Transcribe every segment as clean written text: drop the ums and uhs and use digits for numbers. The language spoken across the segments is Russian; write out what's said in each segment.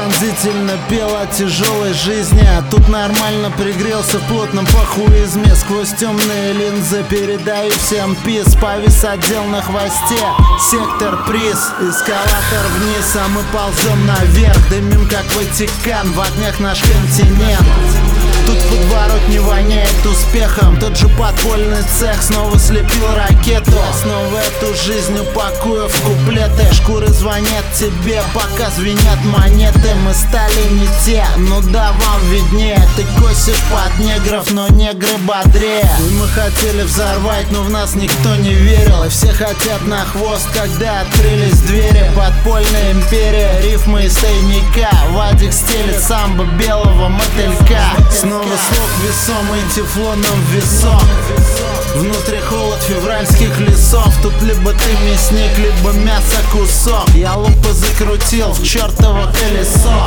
пронзительно пел о тяжелой жизни, а тут нормально пригрелся в плотном похуизме. Сквозь темные линзы передаю всем пис. Повис отдел на хвосте, сектор приз. Эскалатор вниз, а мы ползем наверх. Дымим как Ватикан, в огнях наш континент. Тут в подворотне воняет успехом. Тот же подпольный цех снова слепил ракету. Снова эту жизнь упакую в куплеты. Шкуры звонят тебе, пока звенят монеты. Мы стали не те, ну да, вам виднее. Ты косишь под негров, но негры бодрее. И мы хотели взорвать, но в нас никто не верил. И все хотят на хвост, когда открылись двери. Подпольная империя, рифмы из тайника. Вадик стелит самбо белого мотылька. Снова слог весомый тефлоном в висок. Внутри холод февральских лесов. Тут либо ты мясник, либо мясо кусок. Я лупо закрутил в чертово колесо.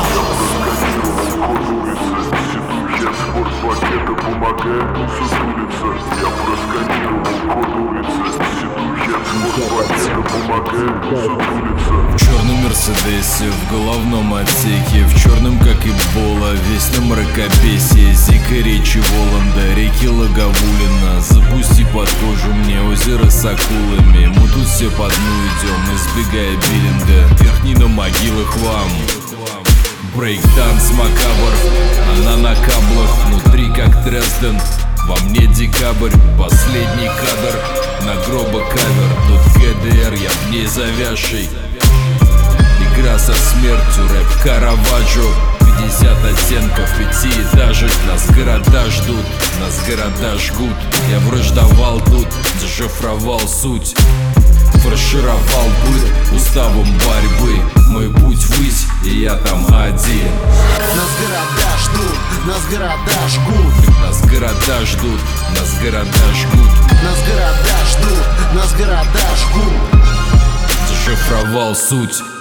В черном мерседесе, в головном отсеке, в черном как эбола, весь на мракобесие. Зика речи Воланда, реки Лаговулина. Запусти под кожу мне озеро с акулами. Мы тут все по дну идем, избегая биллинга. Верхний на могилах вам брейкданс макабр. Она на каблах, внутри как Дрезден. Во мне декабрь, последний кадр. На гроба кавер, тут ГДР, я в ней завязший. Игра со смертью, рэп Караваджо. 50 оттенков пятиэтажек. Нас города ждут, нас города жгут. Я враждовал тут, зашифровал суть. Фаршировал быт уставом борьбы. Мой путь ввысь, и я там один. Нас города ждут, нас города жгут. Нас города ждут, нас города жгут. Нас города ждут, нас города жгут. Зашифровал суть.